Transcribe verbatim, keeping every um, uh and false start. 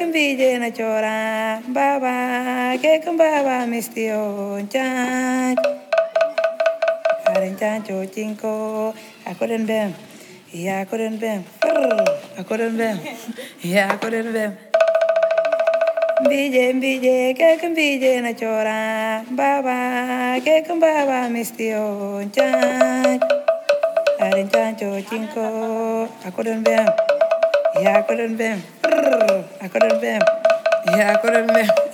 mbije na chora baba ke baba mistio chan aren chan cho chinko akoden bem ya akoden bem akoden bem ya akoden bem mbije mbije ke mbije na chora baba ke baba mistio chan aren chan cho chinko akoden bem ya akoden bem akoden bem ya akoden bem